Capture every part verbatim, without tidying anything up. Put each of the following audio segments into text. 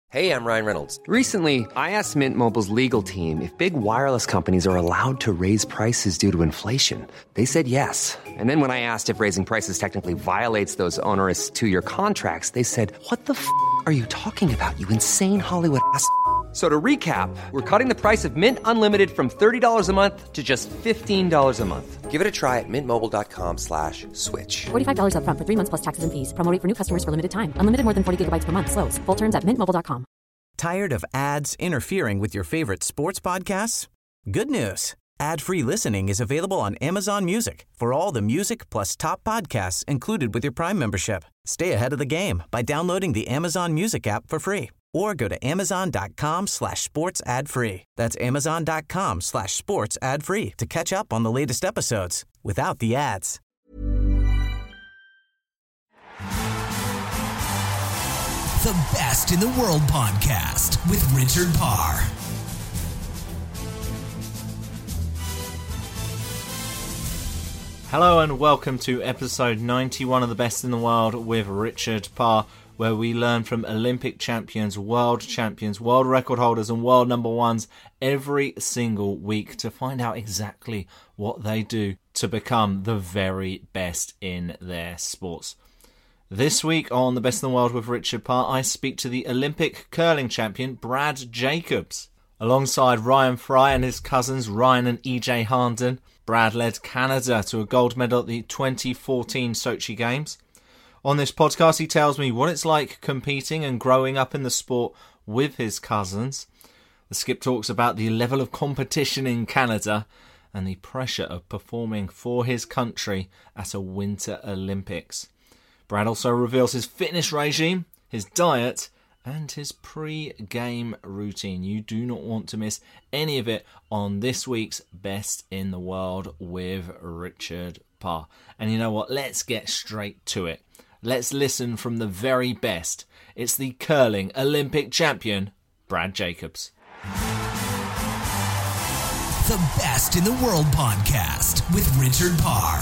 Hey, I'm Ryan Reynolds. Recently, I asked Mint Mobile's legal team if big wireless companies are allowed to raise prices due to inflation. They said yes. And then when I asked if raising prices technically violates those onerous two-year contracts, they said, "What the f*** are you talking about, you insane Hollywood ass?" So to recap, we're cutting the price of Mint Unlimited from thirty dollars a month to just fifteen dollars a month. Give it a try at mintmobile.com slash switch. forty-five dollars up front for three months plus taxes and fees. Promo rate for new customers for limited time. Unlimited more than forty gigabytes per month. Slows full terms at mint mobile dot com. Tired of ads interfering with your favorite sports podcasts? Good news. Ad-free listening is available on Amazon Music for all the music plus top podcasts included with your Prime membership. Stay ahead of the game by downloading the Amazon Music app for free or go to amazon.com slash sports ad free. That's amazon.com slash sports ad free to catch up on the latest episodes without the ads. The Best in the World podcast with Richard Parr. Hello and welcome to episode ninety-one of The Best in the World with Richard Parr, where we learn from Olympic champions, world champions, world record holders and world number ones every single week to find out exactly what they do to become the very best in their sports. This week on The Best in the World with Richard Parr, I speak to the Olympic curling champion Brad Jacobs. Alongside Ryan Fry and his cousins Ryan and E J Harnden, Brad led Canada to a gold medal at the twenty fourteen Sochi Games. On this podcast, he tells me what it's like competing and growing up in the sport with his cousins. The skip talks about the level of competition in Canada and the pressure of performing for his country at a Winter Olympics. Brad also reveals his fitness regime, his diet, and his pre-game routine. You do not want to miss any of it on this week's Best in the World with Richard Parr. And you know what? Let's get straight to it. Let's listen from the very best. It's the curling Olympic champion, Brad Jacobs. The Best in the World podcast with Richard Parr.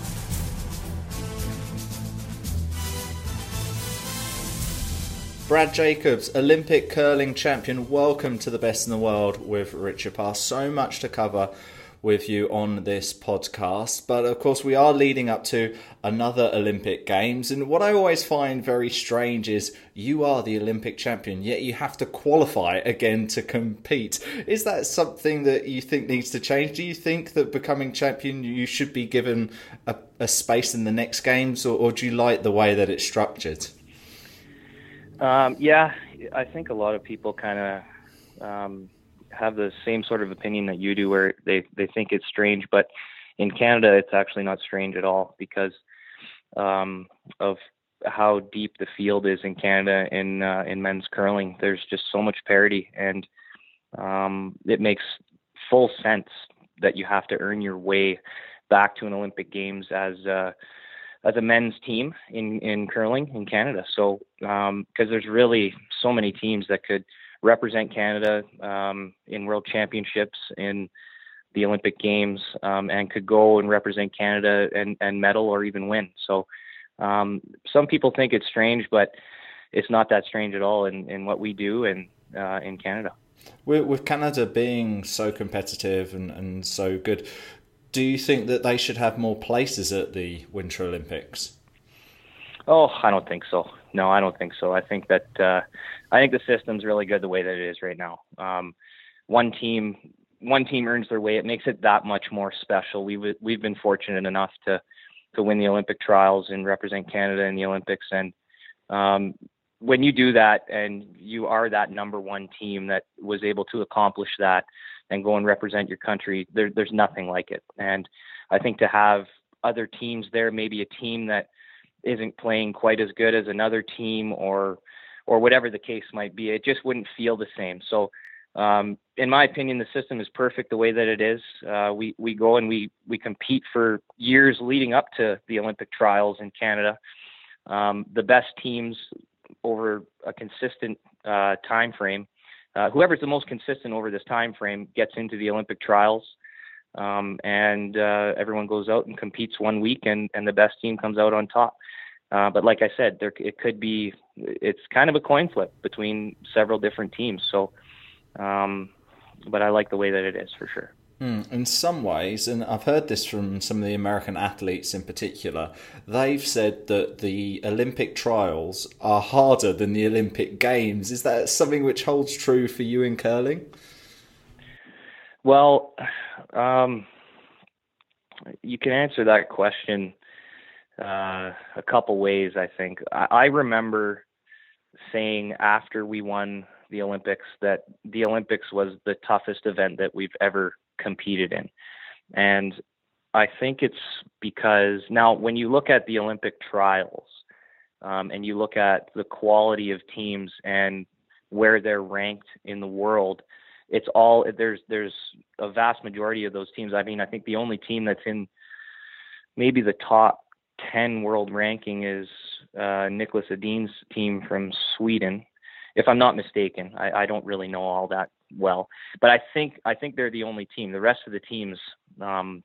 Brad Jacobs, Olympic curling champion, welcome to The Best in the World with Richard Parr. So much to cover with you on this podcast, but of course we are leading up to another Olympic Games, and what I always find very strange is you are the Olympic champion, yet you have to qualify again to compete. Is that something that you think needs to change? Do you think that becoming champion you should be given a, a space in the next Games, or, or do you like the way that it's structured? Um, yeah, I think a lot of people kind of um, have the same sort of opinion that you do, where they, they think it's strange. But in Canada, it's actually not strange at all because um, of how deep the field is in Canada in uh, in men's curling. There's just so much parity, and um, it makes full sense that you have to earn your way back to an Olympic Games as uh, as a men's team in, in curling in Canada. So, um, cause there's really so many teams that could represent Canada, um, in world championships, in the Olympic Games, um, and could go and represent Canada and, and medal or even win. So, um, some people think it's strange, but it's not that strange at all in, in what we do in, uh, in Canada. With, with Canada being so competitive and, and so good, do you think that they should have more places at the Winter Olympics? Oh, I don't think so. No, I don't think so. I think that uh, I think the system's really good the way that it is right now. Um, one team, one team earns their way. It makes it that much more special. We've we've been fortunate enough to to win the Olympic trials and represent Canada in the Olympics. And um, when you do that, and you are that number one team that was able to accomplish that and go and represent your country, there, there's nothing like it. And I think to have other teams there, maybe a team that isn't playing quite as good as another team, or or whatever the case might be, it just wouldn't feel the same. So um, in my opinion, the system is perfect the way that it is. Uh, we, we go and we, we compete for years leading up to the Olympic trials in Canada. Um, the best teams over a consistent uh, time frame, Uh, whoever's the most consistent over this time frame gets into the Olympic trials, um, and uh, everyone goes out and competes one week, and, and the best team comes out on top. Uh, but like I said, there it could be. It's kind of a coin flip between several different teams. So, um, but I like the way that it is for sure. Mm, in some ways, and I've heard this from some of the American athletes in particular, they've said that the Olympic trials are harder than the Olympic Games. Is that something which holds true for you in curling? Well, um, you can answer that question uh, a couple ways, I think. I, I remember saying after we won the Olympics that the Olympics was the toughest event that we've ever competed in. And I think it's because now when you look at the Olympic trials um, and you look at the quality of teams and where they're ranked in the world, it's all there's there's a vast majority of those teams. I mean, I think the only team that's in maybe the top ten world ranking is uh, Nicholas Edin's team from Sweden, if I'm not mistaken. I, I don't really know all that well, but I think I think they're the only team. The rest of the teams um,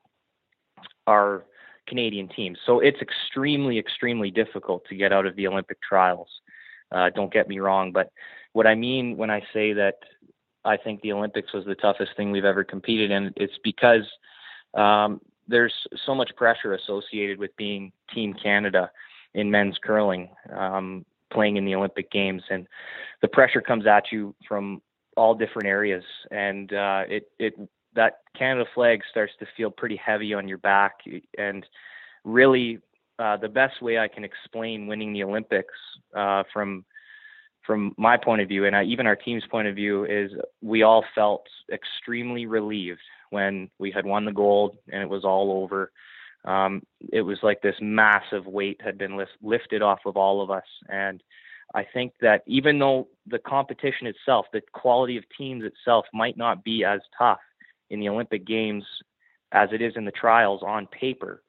are Canadian teams, so it's extremely, extremely difficult to get out of the Olympic trials. Uh, don't get me wrong, but what I mean when I say that I think the Olympics was the toughest thing we've ever competed in, it's because um, there's so much pressure associated with being Team Canada in men's curling, um, playing in the Olympic Games, and the pressure comes at you from all different areas, and uh, it it that Canada flag starts to feel pretty heavy on your back. And really, uh, the best way I can explain winning the Olympics uh, from from my point of view, and I, even our team's point of view, is we all felt extremely relieved when we had won the gold and it was all over. Um, it was like this massive weight had been lift, lifted off of all of us. And I think that even though the competition itself, the quality of teams itself might not be as tough in the Olympic Games as it is in the trials on paper,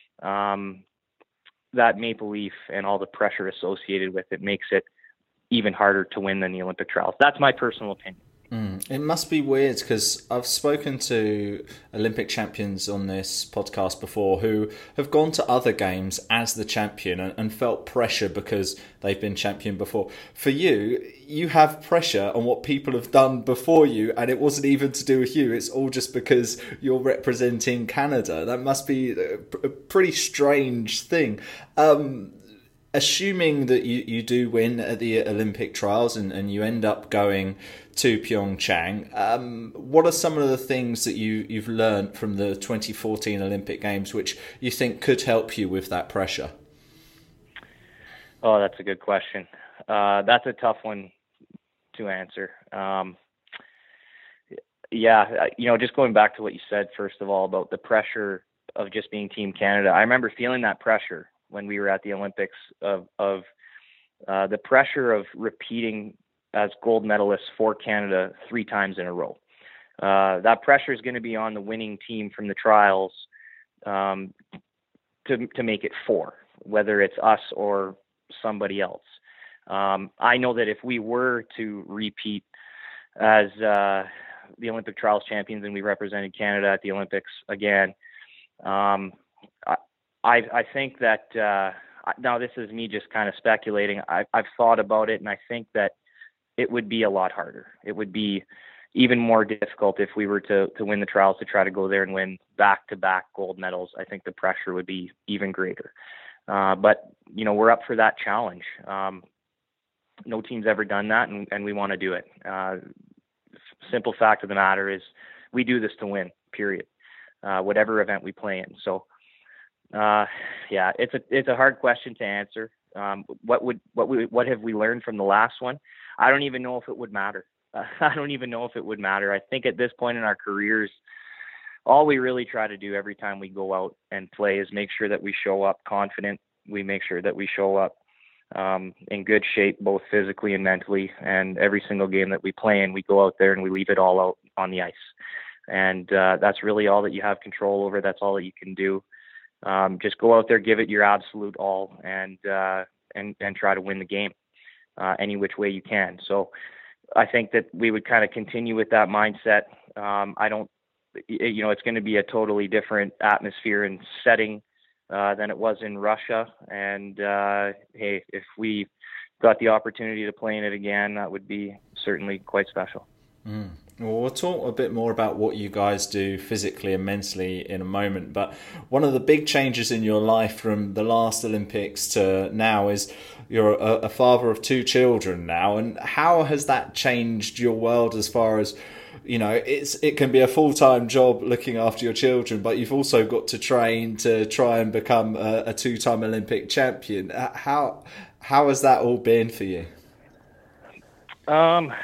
um, that maple leaf and all the pressure associated with it makes it even harder to win than the Olympic trials. That's my personal opinion. Mm. It must be weird because I've spoken to Olympic champions on this podcast before who have gone to other games as the champion and, and felt pressure because they've been champion before. For you, you have pressure on what people have done before you, and it wasn't even to do with you. It's all just because you're representing Canada. That must be a, a pretty strange thing. Um, Assuming that you, you do win at the Olympic trials and, and you end up going to Pyeongchang, um, what are some of the things that you, you've learned from the twenty fourteen Olympic Games which you think could help you with that pressure? Oh, that's a good question. Uh, that's a tough one to answer. Um, yeah, you know, just going back to what you said, first of all, about the pressure of just being Team Canada, I remember feeling that pressure when we were at the Olympics of, of uh, the pressure of repeating as gold medalists for Canada three times in a row. Uh, that pressure is going to be on the winning team from the trials um, to to make it four, whether it's us or somebody else. Um, I know that if we were to repeat as uh, the Olympic trials champions and we represented Canada at the Olympics again, um, I, I, I think that, uh, now this is me just kind of speculating. I, I've thought about it, and I think that it would be a lot harder. It would be even more difficult if we were to, to win the trials, to try to go there and win back-to-back gold medals. I think the pressure would be even greater. Uh, but, you know, we're up for that challenge. Um, no team's ever done that, and, and we want to do it. Uh, simple fact of the matter is we do this to win, period, uh, whatever event we play in. So, Uh, yeah, it's a it's a hard question to answer. Um, what would what we what have we learned from the last one? I don't even know if it would matter. Uh, I don't even know if it would matter. I think at this point in our careers, all we really try to do every time we go out and play is make sure that we show up confident. We make sure that we show up um, in good shape, both physically and mentally. And every single game that we play in, we go out there and we leave it all out on the ice. And uh, that's really all that you have control over. That's all that you can do. Um, just go out there, give it your absolute all, and uh, and and try to win the game uh, any which way you can. So I think that we would kind of continue with that mindset. Um, I don't, you know, it's going to be a totally different atmosphere and setting uh, than it was in Russia. And uh, hey, if we got the opportunity to play in it again, that would be certainly quite special. Mm. Well, we'll talk a bit more about what you guys do physically and mentally in a moment. But one of the big changes in your life from the last Olympics to now is you're a, a father of two children now. And how has that changed your world as far as, you know, it's it can be a full-time job looking after your children, but you've also got to train to try and become a, a two-time Olympic champion. How how has that all been for you? Um.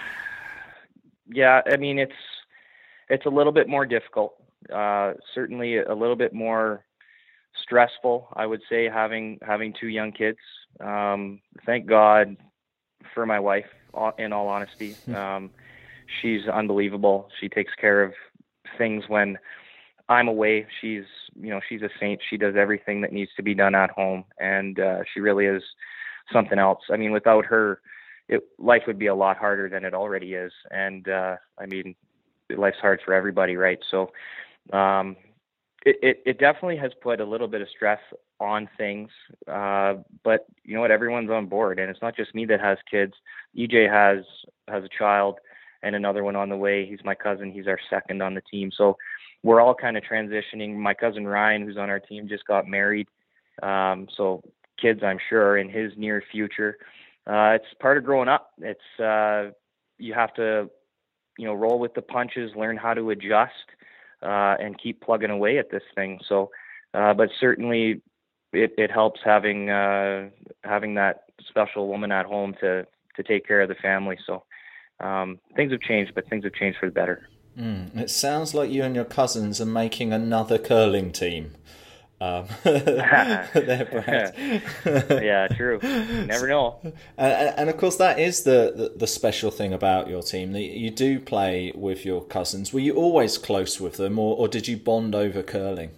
Yeah, I mean, it's it's a little bit more difficult. Uh, certainly a little bit more stressful, I would say, having having two young kids. Um, thank God for my wife, in all honesty. Um, she's unbelievable. She takes care of things when I'm away. She's, you know, she's a saint. She does everything that needs to be done at home, and uh, she really is something else. I mean, without her, It, life would be a lot harder than it already is. And, uh, I mean, life's hard for everybody, right? So, um, it, it, it definitely has put a little bit of stress on things. Uh, but you know what, everyone's on board, and it's not just me that has kids. E J has, has a child and another one on the way. He's my cousin. He's our second on the team. So we're all kind of transitioning. My cousin Ryan, who's on our team, just got married. Um, so kids, I'm sure, in his near future. Uh, it's part of growing up. It's, uh, you have to, you know, roll with the punches, learn how to adjust, uh, and keep plugging away at this thing. So, uh, but certainly it, it helps having, uh, having that special woman at home to, to take care of the family. So, um, things have changed, but things have changed for the better. Mm, it sounds like you and your cousins are making another curling team. Um, there, Brad. Yeah, true. Never know. And, and of course, that is the, the, the special thing about your team. That you do play with your cousins. Were you always close with them, or, or did you bond over curling?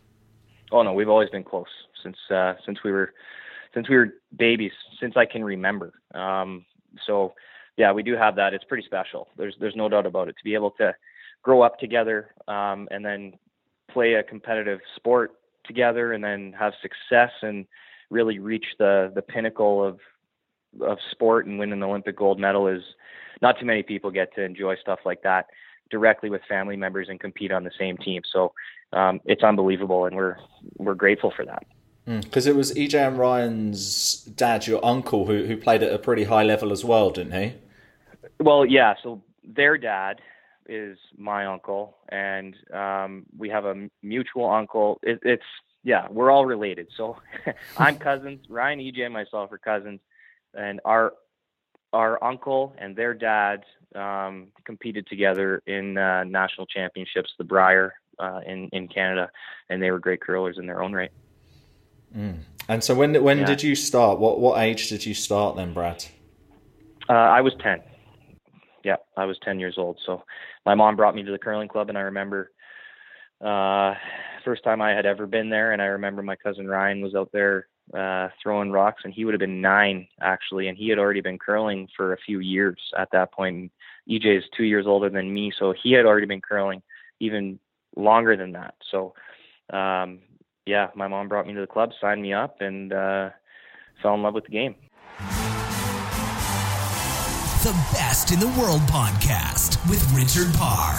Oh no, we've always been close since uh, since we were since we were babies, since I can remember. Um, so yeah, we do have that. It's pretty special. There's there's no doubt about it. To be able to grow up together, um, and then play a competitive sport together, and then have success and really reach the the pinnacle of of sport and win an Olympic gold medal is not too many people get to enjoy stuff like that directly with family members and compete on the same team. So um, it's unbelievable, and we're we're grateful for that. Because mm, it was E J and Ryan's dad, your uncle, who who played at a pretty high level as well, didn't he? Well, yeah. So their dad is my uncle, and um, we have a mutual uncle. It, it's yeah, we're all related. So I'm cousins. Ryan, E J, and myself are cousins, and our our uncle and their dad um, competed together in uh, national championships, the Brier uh, in in Canada, and they were great curlers in their own right. Mm. And so when when yeah. did you start? What what age did you start then, Brad? Uh, I was ten. Yeah, I was ten years old. So my mom brought me to the curling club, and I remember uh, first time I had ever been there. And I remember my cousin Ryan was out there uh, throwing rocks, and he would have been nine actually, and he had already been curling for a few years at that point. And E J is two years older than me, so he had already been curling even longer than that. So um, yeah, my mom brought me to the club, signed me up, and uh, fell in love with the game. The Best in the World podcast with Richard Parr.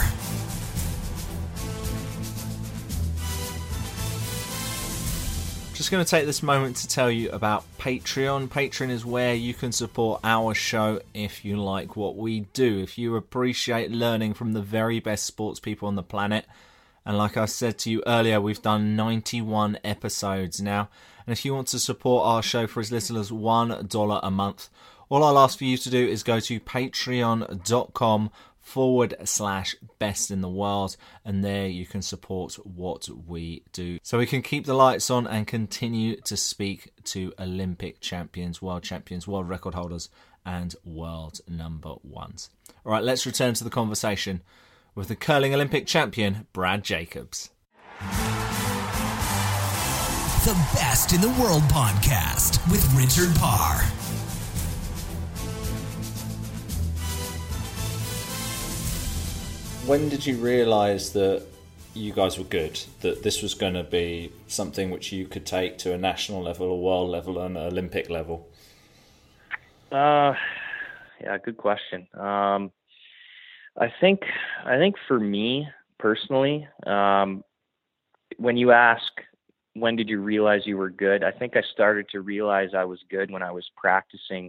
Just going to take this moment to tell you about Patreon. Patreon is where you can support our show if you like what we do, if you appreciate learning from the very best sports people on the planet. And like I said to you earlier, we've done ninety-one episodes now. And if you want to support our show for as little as one dollar a month, all I'll ask for you to do is go to patreon.com forward slash best in the world, and there you can support what we do. So we can keep the lights on and continue to speak to Olympic champions, world champions, world record holders, and world number ones. All right, let's return to the conversation with the curling Olympic champion, Brad Jacobs. The Best in the World podcast with Richard Parr. When did you realise that you guys were good, that this was going to be something which you could take to a national level, a world level, and an Olympic level? Uh, yeah, good question. Um, I think, I think for me personally, um, when you ask, when did you realize you were good? I think I started to realize I was good when I was practicing,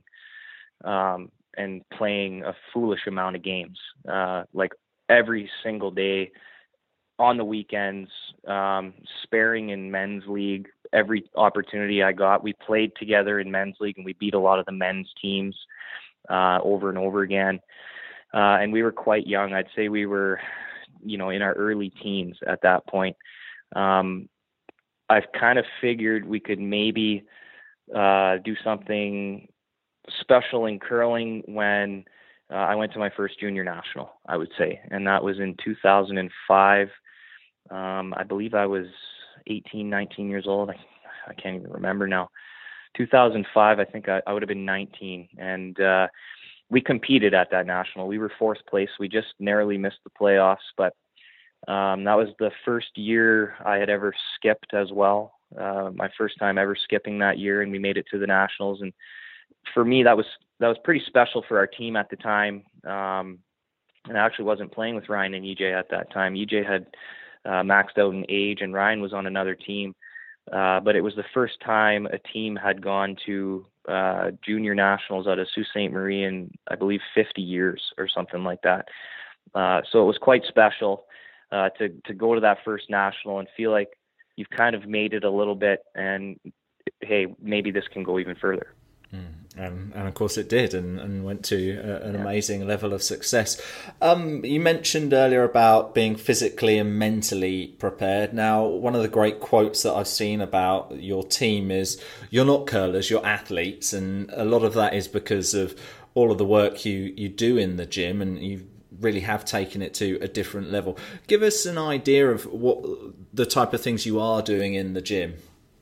um, and playing a foolish amount of games, uh, like every single day, on the weekends, um, sparing in men's league. Every opportunity I got, we played together in men's league, and we beat a lot of the men's teams uh, over and over again. Uh, and we were quite young. I'd say we were, you know, in our early teens at that point. Um, I've kind of figured we could maybe uh, do something special in curling when uh, I went to my first junior national, I would say. And that was in two thousand five. Um, I believe I was eighteen, nineteen years old. I, I can't even remember now. two thousand five, I think I, I would have been nineteen. And uh, we competed at that national. We were fourth place. We just narrowly missed the playoffs. But um, that was the first year I had ever skipped as well. Uh, my first time ever skipping that year, and we made it to the nationals. And for me, that was that was pretty special for our team at the time. Um, and I actually wasn't playing with Ryan and E J at that time. E J had Uh, maxed out in age, and Ryan was on another team. Uh, but it was the first time a team had gone to uh, junior nationals out of Sault Ste. Marie in, I believe, fifty years or something like that. Uh, so it was quite special uh, to to go to that first national and feel like you've kind of made it a little bit, and hey, maybe this can go even further. Mm. And, and of course it did, and, and went to a, an yeah. amazing level of success. Um, you mentioned earlier about being physically and mentally prepared. Now, one of the great quotes that I've seen about your team is, you're not curlers, you're athletes. And a lot of that is because of all of the work you, you do in the gym, and you really have taken it to a different level. Give us an idea of what the type of things you are doing in the gym.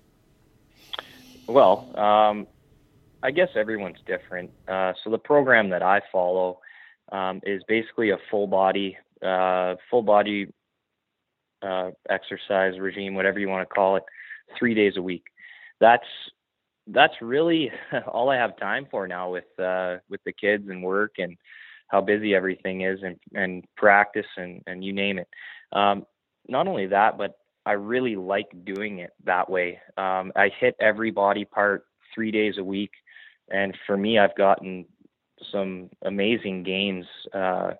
Well, um, I guess everyone's different. Uh, so the program that I follow um, is basically a full body, uh, full body uh, exercise regime, whatever you want to call it, three days a week. That's that's really all I have time for now with uh, with the kids and work and how busy everything is, and, and practice and, and you name it. Um, not only that, but I really like doing it that way. Um, I hit every body part three days a week. And for me, I've gotten some amazing gains. Uh,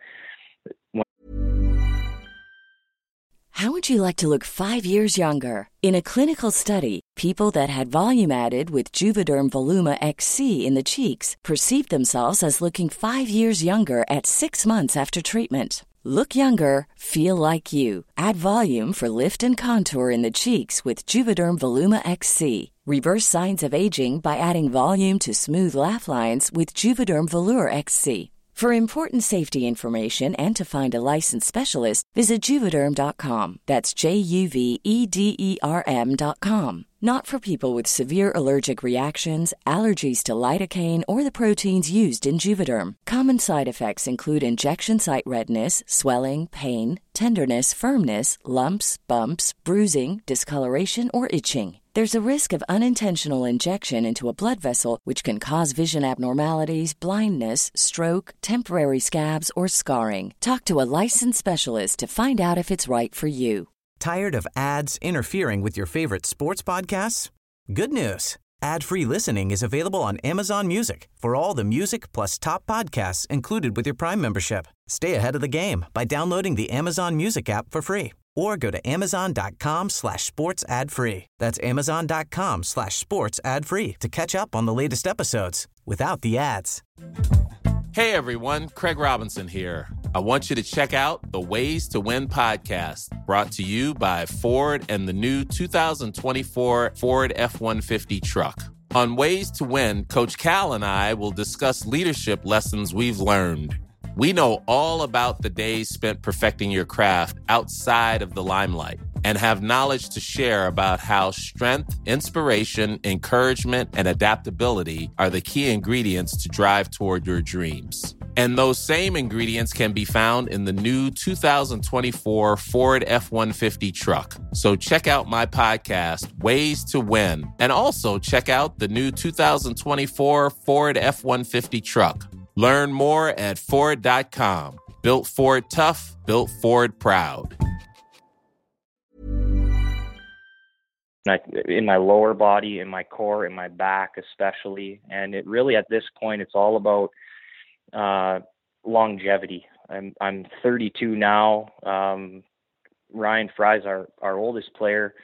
How would you like to look five years younger? In a clinical study, people that had volume added with Juvederm Voluma X C in the cheeks perceived themselves as looking five years younger at six months after treatment. Look younger, feel like you. Add volume for lift and contour in the cheeks with Juvederm Voluma X C. Reverse signs of aging by adding volume to smooth laugh lines with Juvederm Volure X C. For important safety information and to find a licensed specialist, visit Juvederm dot com. That's J U V E D E R M dot com. Not for people with severe allergic reactions, allergies to lidocaine, or the proteins used in Juvederm. Common side effects include injection site redness, swelling, pain, tenderness, firmness, lumps, bumps, bruising, discoloration, or itching. There's a risk of unintentional injection into a blood vessel, which can cause vision abnormalities, blindness, stroke, temporary scabs, or scarring. Talk to a licensed specialist to find out if it's right for you. Tired of ads interfering with your favorite sports podcasts? Good news. Ad-free listening is available on Amazon Music for all the music plus top podcasts included with your Prime membership. Stay ahead of the game by downloading the Amazon Music app for free, or go to amazon.com slash sports ad free. That's amazon.com slash sports ad free to catch up on the latest episodes without the ads. Hey everyone, Craig Robinson here. I want you to check out the Ways to Win podcast, brought to you by Ford and the new two thousand twenty-four Ford F one fifty truck. On Ways to Win, Coach Cal and I will discuss leadership lessons we've learned. We know all about the days spent perfecting your craft outside of the limelight, and have knowledge to share about how strength, inspiration, encouragement, and adaptability are the key ingredients to drive toward your dreams. And those same ingredients can be found in the new two thousand twenty-four Ford F one fifty truck. So check out my podcast, Ways to Win, and also check out the new two thousand twenty-four Ford F one fifty truck. Learn more at Ford dot com. Built Ford tough, built Ford proud. In my lower body, in my core, in my back especially. And it really, at this point, it's all about uh, longevity. I'm I'm thirty-two now. Um, Ryan Fry's our, our oldest player.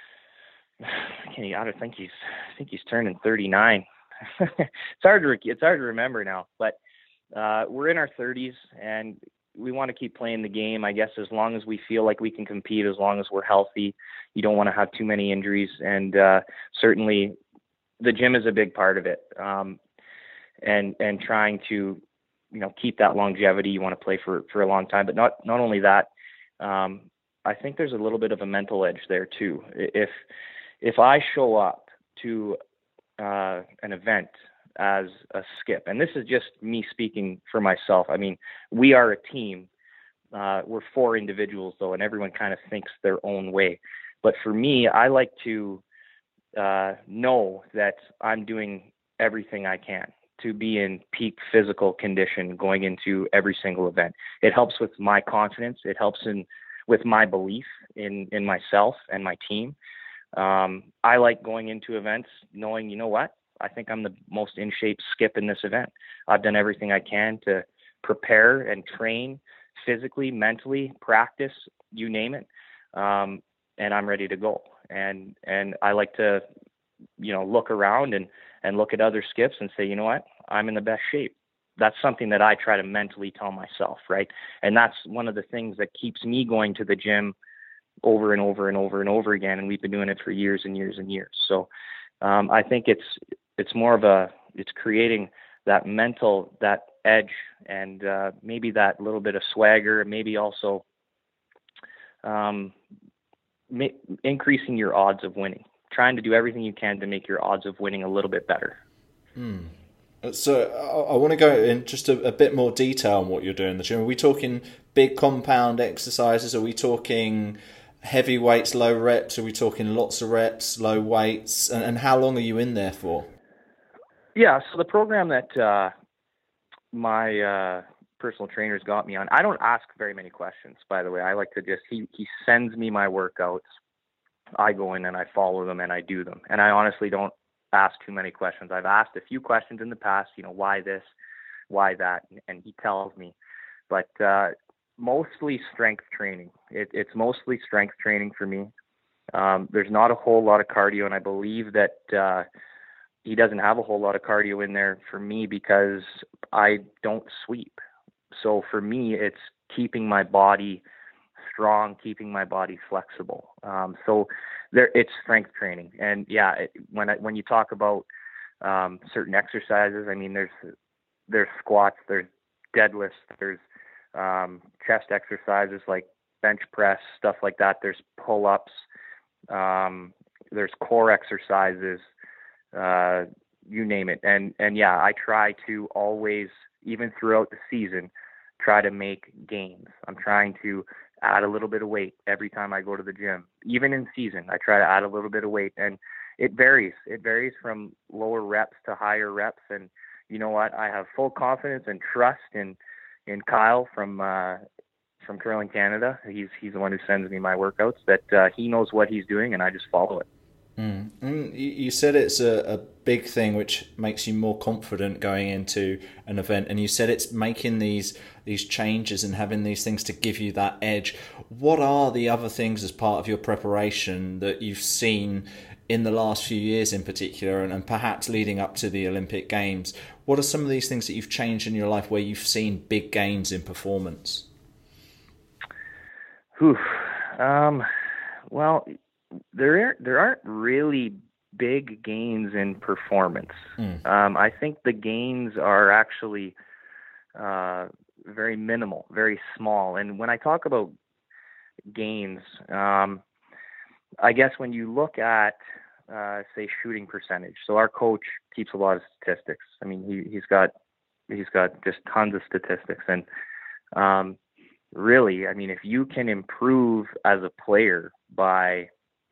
I can't. I don't think he's. I think he's turning thirty-nine. it's hard to it's hard to remember now. But uh, we're in our thirties, and we want to keep playing the game. I guess as long as we feel like we can compete, as long as we're healthy. You don't want to have too many injuries, and uh, certainly the gym is a big part of it. Um, and and trying to, you know, keep that longevity. You want to play for, for a long time, but not not only that. Um, I think there's a little bit of a mental edge there too. If if I show up to uh, an event as a skip, and this is just me speaking for myself. I mean, we are a team. Uh, we're four individuals though, and everyone kind of thinks their own way. But for me, I like to uh, know that I'm doing everything I can to be in peak physical condition going into every single event. It helps with my confidence. It helps in with my belief in, in myself and my team. Um, I like going into events knowing, you know what, I think I'm the most in shape skip in this event. I've done everything I can to prepare and train physically, mentally, practice, you name it. Um, and I'm ready to go. And, and I like to, you know, look around and, and look at other skips and say, you know what, I'm in the best shape. That's something that I try to mentally tell myself. Right. And that's one of the things that keeps me going to the gym over and over and over and over again. And we've been doing it for years and years and years. So um, I think it's, it's more of a, it's creating that mental, that edge, and uh, maybe that little bit of swagger, maybe also um, ma- increasing your odds of winning, trying to do everything you can to make your odds of winning a little bit better. Hmm. So I, I want to go in just a, a bit more detail on what you're doing in the gym. Are we talking big compound exercises? Are we talking heavy weights, low reps? Are we talking lots of reps, low weights? And, and how long are you in there for? Yeah, so the program that uh, my uh, personal trainers got me on, I don't ask very many questions, by the way. I like to just, he, he sends me my workouts. I go in and I follow them and I do them. And I honestly don't ask too many questions. I've asked a few questions in the past, you know, why this, why that, and he tells me. But uh, mostly strength training. It, it's mostly strength training for me. Um, there's not a whole lot of cardio, and I believe that uh, he doesn't have a whole lot of cardio in there for me because I don't sweep. So for me, it's keeping my body strong, keeping my body flexible. Um, so there, it's strength training. And yeah, it, when I, when you talk about um, certain exercises, I mean, there's there's squats, there's deadlifts, there's um, chest exercises like bench press, stuff like that. There's pull-ups, um, there's core exercises, uh, you name it. And and yeah, I try to always, even throughout the season, try to make gains. I'm trying to add a little bit of weight every time I go to the gym. Even in season, I try to add a little bit of weight, and it varies. It varies from lower reps to higher reps. And you know what? I have full confidence and trust in in Kyle from uh, from Curling Canada. He's he's the one who sends me my workouts. That uh, he knows what he's doing, and I just follow it. Mm. Mm, you said it's a, a big thing which makes you more confident going into an event, and you said it's making these these changes and having these things to give you that edge. What are the other things as part of your preparation that you've seen in the last few years in particular, and, and perhaps leading up to the Olympic Games? What are some of these things that you've changed in your life where you've seen big gains in performance? Whew. Um, well, There aren't, there aren't really big gains in performance. Mm. Um, I think the gains are actually uh, very minimal, very small. And when I talk about gains, um, I guess when you look at, uh, say, shooting percentage. So our coach keeps a lot of statistics. I mean, he, he's got he's got just tons of statistics. And um, really, I mean, if you can improve as a player by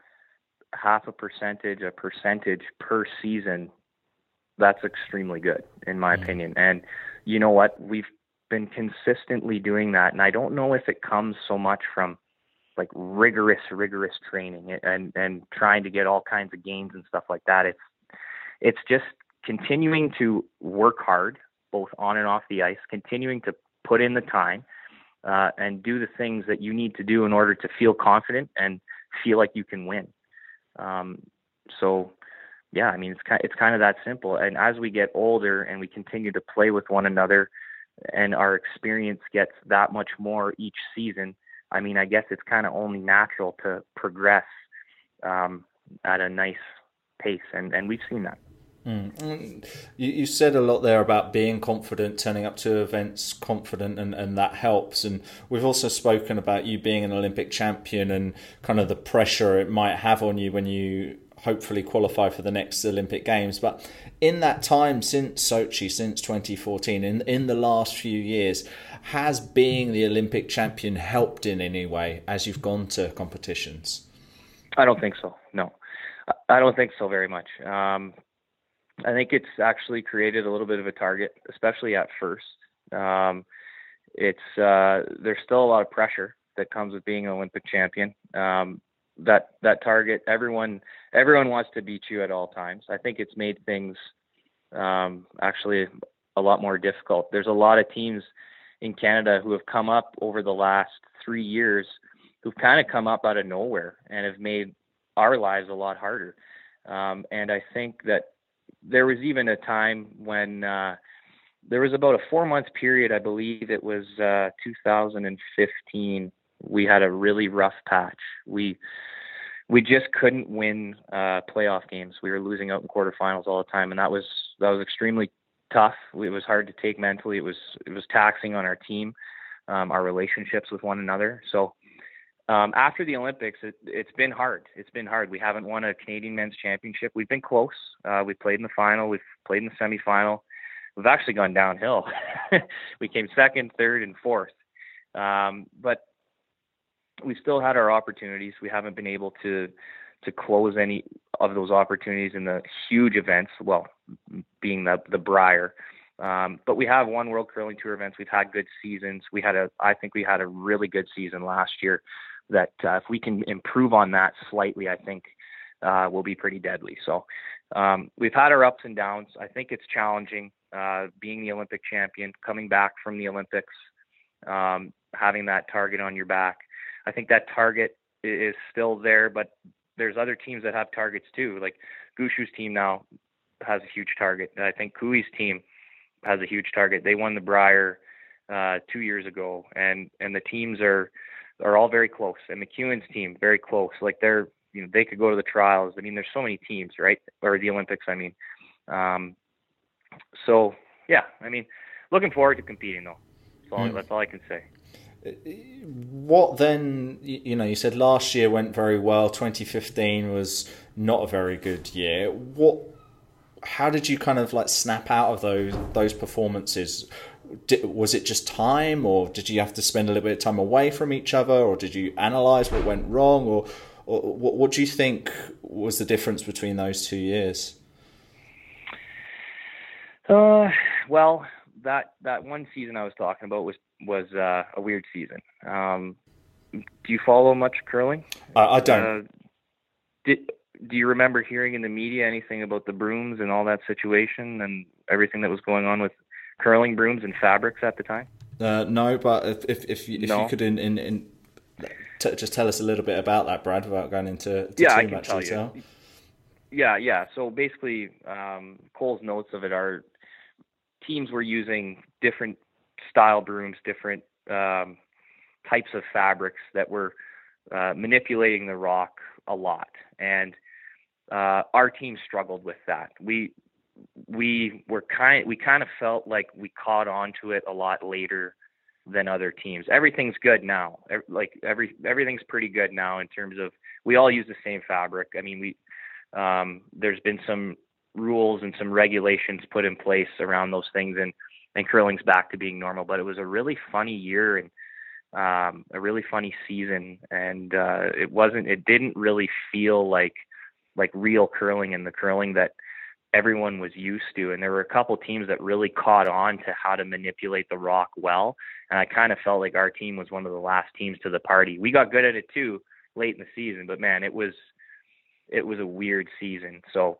half a percentage, a percentage per season, that's extremely good, in my mm-hmm. opinion. And you know what? We've been consistently doing that. And I don't know if it comes so much from like rigorous, rigorous training and, and trying to get all kinds of gains and stuff like that. It's, it's just continuing to work hard, both on and off the ice, continuing to put in the time uh, and do the things that you need to do in order to feel confident and feel like you can win. Um, so yeah, I mean, it's kind, it's kind of that simple. And as we get older and we continue to play with one another and our experience gets that much more each season, I mean, I guess it's kind of only natural to progress um, at a nice pace. And, and we've seen that. Mm. You, you said a lot there about being confident, turning up to events confident, and, and that helps. And we've also spoken about you being an Olympic champion and kind of the pressure it might have on you when you hopefully qualify for the next Olympic Games. But in that time since Sochi, since twenty fourteen, in, in the last few years, has being the Olympic champion helped in any way as you've gone to competitions? I don't think so. No, I don't think so very much. Um, I think it's actually created a little bit of a target, especially at first. Um, it's uh, there's still a lot of pressure that comes with being an Olympic champion. Um, that that target, everyone everyone wants to beat you at all times. I think it's made things um, actually a lot more difficult. There's a lot of teams in Canada who have come up over the last three years who've kind of come up out of nowhere and have made our lives a lot harder. Um, and I think that there was even a time when uh, there was about a four month period, I believe it was uh, two thousand fifteen. We had a really rough patch. We we just couldn't win uh, playoff games. We were losing out in quarterfinals all the time, and that was that was extremely tough. It was hard to take mentally. It was it was taxing on our team, um, our relationships with one another. So um, after the Olympics, it, it's been hard. It's been hard. We haven't won a Canadian men's championship. We've been close. Uh, we played in the final. We've played in the semifinal. We've actually gone downhill. We came second, third, and fourth. Um, but we still had our opportunities. We haven't been able to to close any of those opportunities in the huge events, well, being the the Brier. Um, but we have won World Curling Tour events. We've had good seasons. We had a, I think we had a really good season last year that uh, if we can improve on that slightly, I think uh, we'll be pretty deadly. So um, we've had our ups and downs. I think it's challenging uh, being the Olympic champion, coming back from the Olympics, um, having that target on your back. I think that target is still there, but there's other teams that have targets too. Like Gushu's team now has a huge target. I think Kui's team has a huge target. They won the Brier uh, two years ago, and, and the teams are are all very close. And McEwen's team, very close. Like they're, you know, they could go to the trials. I mean, there's so many teams, right? Or the Olympics, I mean. Um, so, yeah, I mean, looking forward to competing, though. That's all, mm. that's all I can say. What then, you know, you said last year went very well. twenty fifteen was not a very good year. What, how did you kind of like snap out of those those performances? Did, was it just time, or did you have to spend a little bit of time away from each other, or did you analyze what went wrong, or, or what, what do you think was the difference between those two years? Uh, well, that that one season I was talking about was was uh, a weird season. Um, do you follow much curling? Uh, I don't. Uh, did do you remember hearing in the media anything about the brooms and all that situation and everything that was going on with curling brooms and fabrics at the time? Uh, no, but if if if you, if no. you could in, in, in t- just tell us a little bit about that, Brad, without going into to yeah, too I can much tell detail. You. Yeah, yeah. So basically, um, Cole's notes of it are teams were using different style brooms, different um, types of fabrics that were uh, manipulating the rock a lot, and uh, our team struggled with that. We we were kind we kind of felt like we caught on to it a lot later than other teams. Everything's good now. Like every everything's pretty good now in terms of we all use the same fabric. I mean, we um, there's been some rules and some regulations put in place around those things, and and curling's back to being normal. But it was a really funny year and um, a really funny season, and uh, it wasn't. It didn't really feel like like real curling and the curling that everyone was used to. And there were a couple teams that really caught on to how to manipulate the rock well. And I kind of felt like our team was one of the last teams to the party. We got good at it too late in the season, but man, it was it was a weird season. So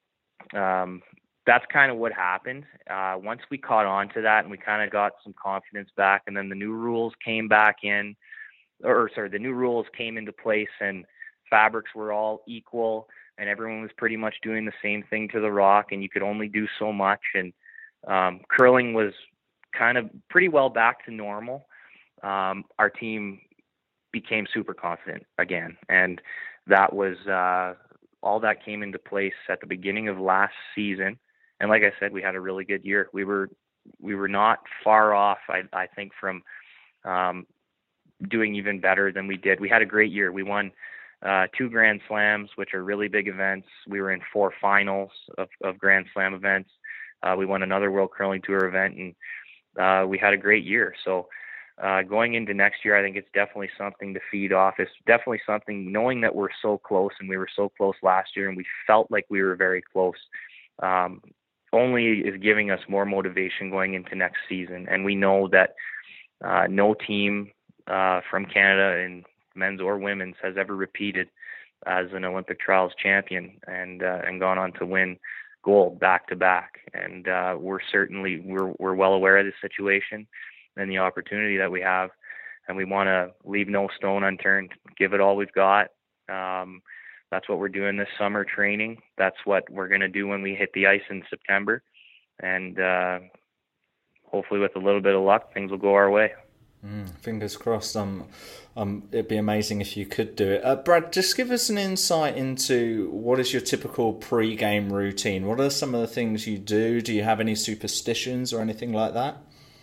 um, that's kind of what happened. Uh, once we caught on to that and we kind of got some confidence back, and then the new rules came back in, or sorry, the new rules came into place, and fabrics were all equal, and everyone was pretty much doing the same thing to the rock, and you could only do so much. And um, curling was kind of pretty well back to normal. Um, our team became super confident again, and that was uh, all that came into place at the beginning of last season. And like I said, we had a really good year. We were we were not far off, I, I think, from um, doing even better than we did. We had a great year. We won uh, two Grand Slams, which are really big events. We were in four finals of, of Grand Slam events. Uh, we won another World Curling Tour event, and uh, we had a great year. So uh, going into next year, I think it's definitely something to feed off. It's definitely something, knowing that we're so close, and we were so close last year, and we felt like we were very close, um, only is giving us more motivation going into next season. And we know that uh, no team uh, from Canada, in men's or women's, has ever repeated as an Olympic trials champion and uh, and gone on to win gold back to back. And uh, we're certainly we're we're well aware of the situation and the opportunity that we have, and we want to leave no stone unturned, give it all we've got. Um, That's what we're doing this summer training. That's what we're going to do when we hit the ice in September. And uh, hopefully with a little bit of luck, things will go our way. Mm, fingers crossed. Um, um, it'd be amazing if you could do it. Uh, Brad, just give us an insight into what is your typical pre-game routine. What are some of the things you do? Do you have any superstitions or anything like that?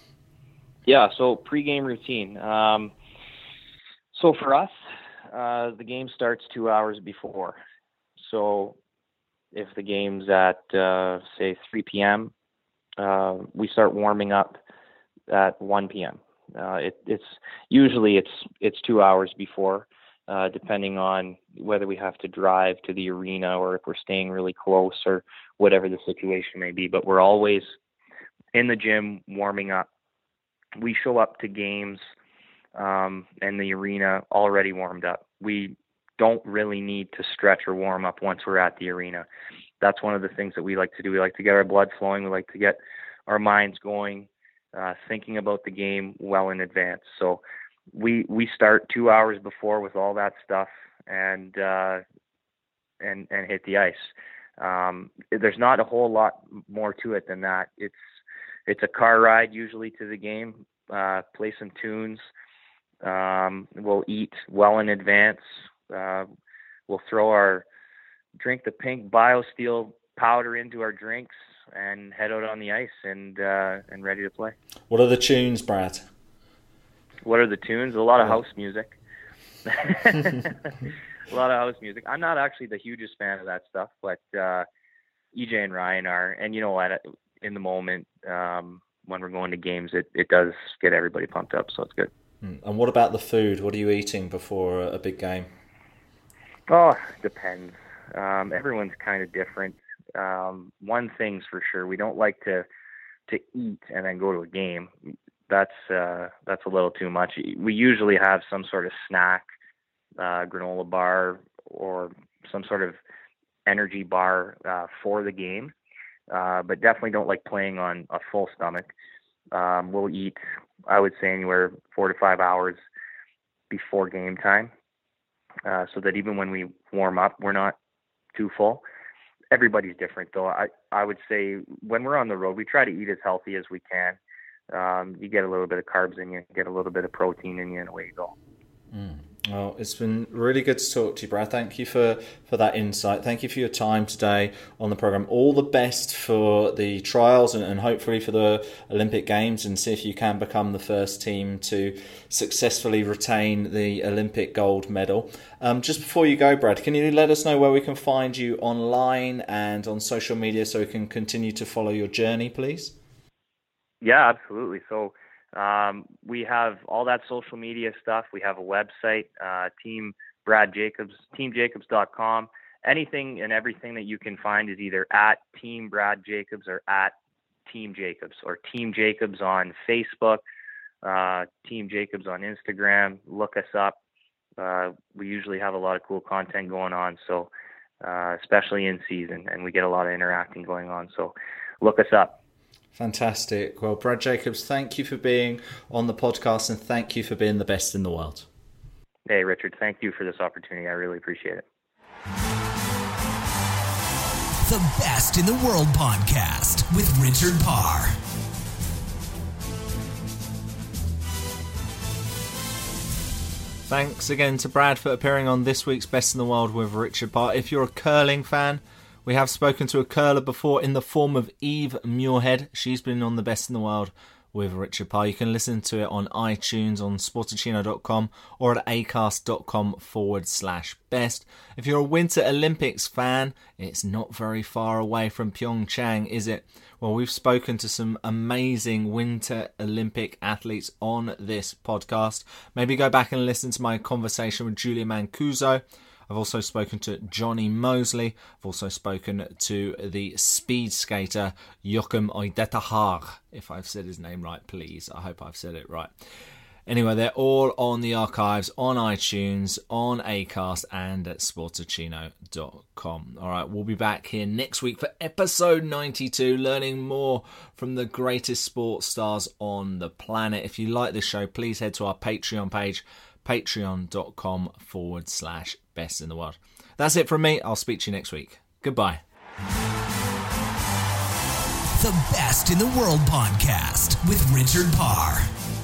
Yeah, so pre-game routine. Um, so for us, Uh, the game starts two hours before. So if the game's at, uh, say, three p.m., uh, we start warming up at one p.m. Uh, it, it's usually it's it's two hours before, uh, depending on whether we have to drive to the arena or if we're staying really close or whatever the situation may be. But we're always in the gym warming up. We show up to games Um, and the arena already warmed up. We don't really need to stretch or warm up once we're at the arena. That's one of the things that we like to do. We like to get our blood flowing. We like to get our minds going, uh, thinking about the game well in advance. So we we start two hours before with all that stuff and uh, and and hit the ice. Um, there's not a whole lot more to it than that. It's it's a car ride usually to the game. Uh, play some tunes. Um, we'll eat well in advance. Uh, we'll throw our drink the pink BioSteel powder into our drinks and head out on the ice and uh, and ready to play. What are the tunes, Brad? What are the tunes? A lot of house music. A lot of house music. I'm not actually the hugest fan of that stuff, but uh, E J and Ryan are. And you know what? In the moment, um, when we're going to games, it, it does get everybody pumped up, so it's good. And what about the food? What are you eating before a big game? Oh, depends. Um, everyone's kind of different. Um, one thing's for sure, we don't like to to eat and then go to a game. That's uh, that's a little too much. We usually have some sort of snack, uh, granola bar, or some sort of energy bar uh, for the game, uh, but definitely don't like playing on a full stomach. Um, we'll eat, I would say, anywhere four to five hours before game time, uh, so that even when we warm up, we're not too full. Everybody's different, though. I, I would say when we're on the road, we try to eat as healthy as we can. Um, you get a little bit of carbs in you, get a little bit of protein in you, and away you go. Mm. Well, it's been really good to talk to you, Brad. Thank you for, for that insight. Thank you for your time today on the programme. All the best for the trials and, and hopefully for the Olympic Games, and see if you can become the first team to successfully retain the Olympic gold medal. Um, just before you go, Brad, can you let us know where we can find you online and on social media so we can continue to follow your journey, please? Yeah, absolutely. So um, we have all that social media stuff. We have a website, uh, Team Brad Jacobs, team jacobs dot com. Anything and everything that you can find is either at Team Brad Jacobs or at Team Jacobs, or Team Jacobs on Facebook, uh, Team Jacobs on Instagram. Look us up. Uh, we usually have a lot of cool content going on, so uh, especially in season, and we get a lot of interacting going on. So look us up. Fantastic. Well, Brad Jacobs, thank you for being on the podcast, and thank you for being the best in the world. Hey, Richard, thank you for this opportunity. I really appreciate it. The Best in the World podcast with Richard Parr. Thanks again to Brad for appearing on this week's Best in the World with Richard Parr. If you're a curling fan, we have spoken to a curler before in the form of Eve Muirhead. She's been on the Best in the World with Richard Parr. You can listen to it on iTunes, on sportacino dot com, or at acast.com forward slash best. If you're a Winter Olympics fan, it's not very far away from Pyeongchang, is it? Well, we've spoken to some amazing Winter Olympic athletes on this podcast. Maybe go back and listen to my conversation with Julia Mancuso. I've also spoken to Johnny Mosley. I've also spoken to the speed skater Joachim Oidetahar. If I've said his name right, please. I hope I've said it right. Anyway, they're all on the archives, on iTunes, on Acast, and at sportacino dot com. All right, we'll be back here next week for episode ninety-two, learning more from the greatest sports stars on the planet. If you like this show, please head to our Patreon page, patreon.com forward slash best in the world. That's it from me. I'll speak to you next week. Goodbye. The Best in the World podcast with Richard Parr.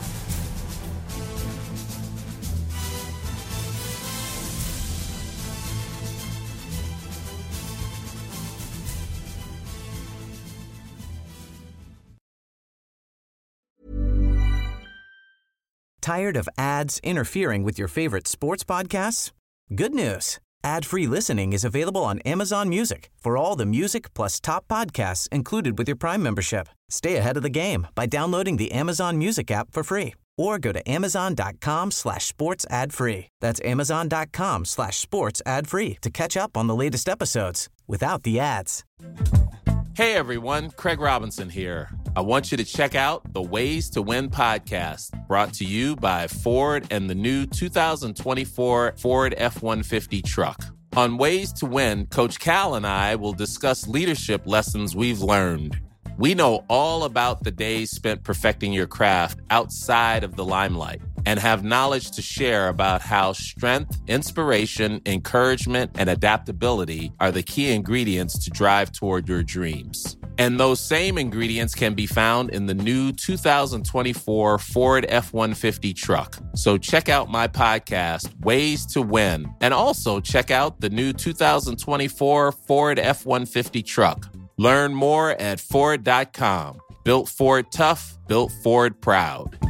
Tired of ads interfering with your favorite sports podcasts? Good news. Ad-free listening is available on Amazon Music for all the music plus top podcasts included with your Prime membership. Stay ahead of the game by downloading the Amazon Music app for free or go to amazon.com slash sports ad free. That's amazon.com slash sports ad free to catch up on the latest episodes without the ads. Hey everyone, Craig Robinson here. I want you to check out the Ways to Win podcast, brought to you by Ford and the new two thousand twenty-four Ford F one fifty truck. On Ways to Win, Coach Cal and I will discuss leadership lessons we've learned. We know all about the days spent perfecting your craft outside of the limelight and have knowledge to share about how strength, inspiration, encouragement, and adaptability are the key ingredients to drive toward your dreams. And those same ingredients can be found in the new two thousand twenty-four Ford F one fifty truck. So check out my podcast, Ways to Win, and also check out the new two thousand twenty-four Ford F one fifty truck. Learn more at Ford dot com. Built Ford tough, built Ford proud.